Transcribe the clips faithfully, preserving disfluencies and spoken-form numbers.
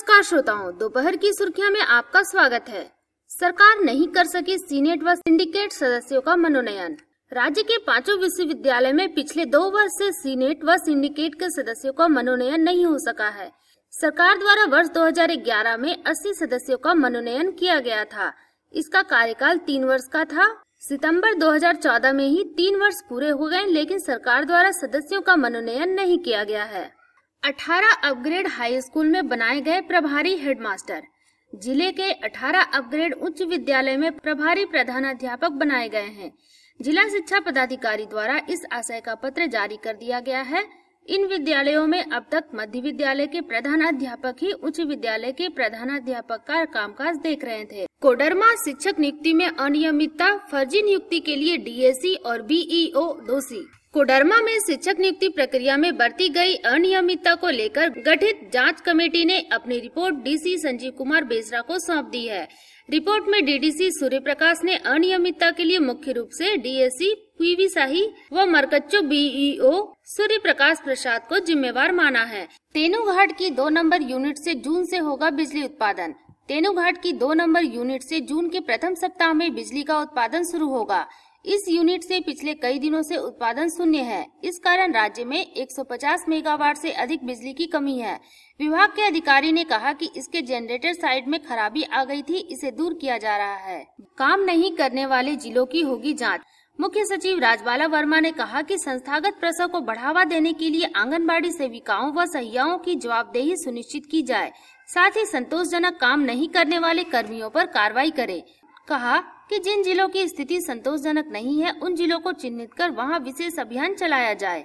नमस्कार श्रोताओं, दोपहर की सुर्खियों में आपका स्वागत है। सरकार नहीं कर सकी सीनेट व सिंडिकेट सदस्यों का मनोनयन। राज्य के पांचों विश्वविद्यालय में पिछले दो वर्ष से सीनेट व सिंडिकेट के सदस्यों का मनोनयन नहीं हो सका है। सरकार द्वारा वर्ष दो हज़ार ग्यारह में अस्सी सदस्यों का मनोनयन किया गया था। इसका कार्यकाल तीन वर्ष का था। सितंबर दो हज़ार चौदह में ही तीन वर्ष पूरे हो गए, लेकिन सरकार द्वारा सदस्यों का मनोनयन नहीं किया गया है। अठारह अपग्रेड हाई स्कूल में बनाए गए प्रभारी हेडमास्टर। जिले के अठारह अपग्रेड उच्च विद्यालय में प्रभारी प्रधानाध्यापक बनाए गए हैं। जिला शिक्षा पदाधिकारी द्वारा इस आशय का पत्र जारी कर दिया गया है। इन विद्यालयों में अब तक मध्य विद्यालय के प्रधानाध्यापक ही उच्च विद्यालय के प्रधानाध्यापक का कामकाज देख रहे थे। कोडरमा शिक्षक नियुक्ति में अनियमितता, फर्जी नियुक्ति के लिए डीएसी और बीईओ दोषी। कोडरमा में शिक्षक नियुक्ति प्रक्रिया में बरती गई अनियमितता को लेकर गठित जांच कमेटी ने अपनी रिपोर्ट डीसी संजीव कुमार बेसरा को सौंप दी है। रिपोर्ट में डीडीसी सूर्य प्रकाश ने अनियमितता के लिए मुख्य रूप से डीएसी पीवी शाही व मरकच्चो बीईओ सूर्य प्रकाश प्रसाद को जिम्मेवार माना है। तेनूघाट की दो नंबर यूनिट से जून से होगा बिजली उत्पादन। तेनूघाट की दो नंबर यूनिट से जून के प्रथम सप्ताह में बिजली का उत्पादन शुरू होगा। इस यूनिट से पिछले कई दिनों से उत्पादन शून्य है। इस कारण राज्य में एक सौ पचास मेगावाट से अधिक बिजली की कमी है। विभाग के अधिकारी ने कहा कि इसके जनरेटर साइड में खराबी आ गई थी, इसे दूर किया जा रहा है। काम नहीं करने वाले जिलों की होगी जांच। मुख्य सचिव राजबाला वर्मा ने कहा कि संस्थागत प्रसव को बढ़ावा देने के लिए आंगनबाड़ी सेविकाओं व सहियाओं की जवाबदेही सुनिश्चित की जाए, साथ ही संतोषजनक काम नहीं करने वाले कर्मियों पर कार्रवाई करे। कहा कि जिन जिलों की स्थिति संतोषजनक नहीं है, उन जिलों को चिन्हित कर वहां विशेष अभियान चलाया जाए।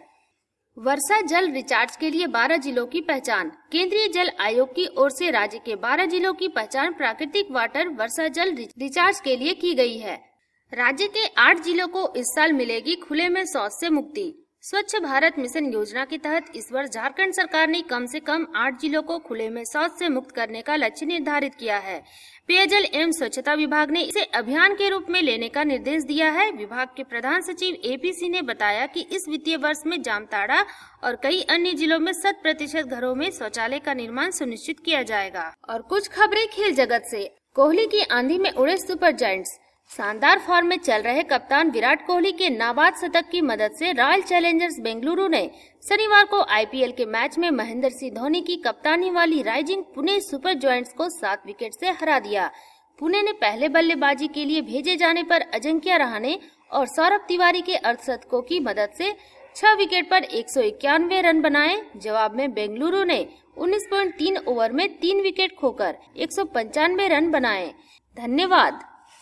वर्षा जल रिचार्ज के लिए बारह जिलों की पहचान। केंद्रीय जल आयोग की ओर से राज्य के बारह जिलों की पहचान प्राकृतिक वाटर वर्षा जल रिचार्ज के लिए की गई है। राज्य के आठ जिलों को इस साल मिलेगी खुले में शौच से मुक्ति। स्वच्छ भारत मिशन योजना के तहत इस वर्ष झारखंड सरकार ने कम से कम आठ जिलों को खुले में शौच से मुक्त करने का लक्ष्य निर्धारित किया है। पेयजल एवं स्वच्छता विभाग ने इसे अभियान के रूप में लेने का निर्देश दिया है। विभाग के प्रधान सचिव एपीसी ने बताया कि इस वित्तीय वर्ष में जामताड़ा और कई अन्य जिलों में शत प्रतिशत घरों में शौचालय का निर्माण सुनिश्चित किया जाएगा। और कुछ खबरें खेल जगत से। कोहली की आंधी में उड़े सुपर जायंट्स। शानदार फॉर्म में चल रहे कप्तान विराट कोहली के नाबाद शतक की मदद से रॉयल चैलेंजर्स बेंगलुरु ने शनिवार को आईपीएल के मैच में महेंद्र सिंह धोनी की कप्तानी वाली राइजिंग पुणे सुपर जायंट्स को सात विकेट से हरा दिया। पुणे ने पहले बल्लेबाजी के लिए भेजे जाने पर अजिंक्य रहाणे और सौरभ तिवारी के अर्धशतकों की मदद से छह विकेट पर एक सौ इक्यानवे रन बनाए। जवाब में बेंगलुरु ने उन्नीस पॉइंट तीन ओवर में तीन विकेट खोकर एक सौ पंचानवे रन बनाए। धन्यवाद।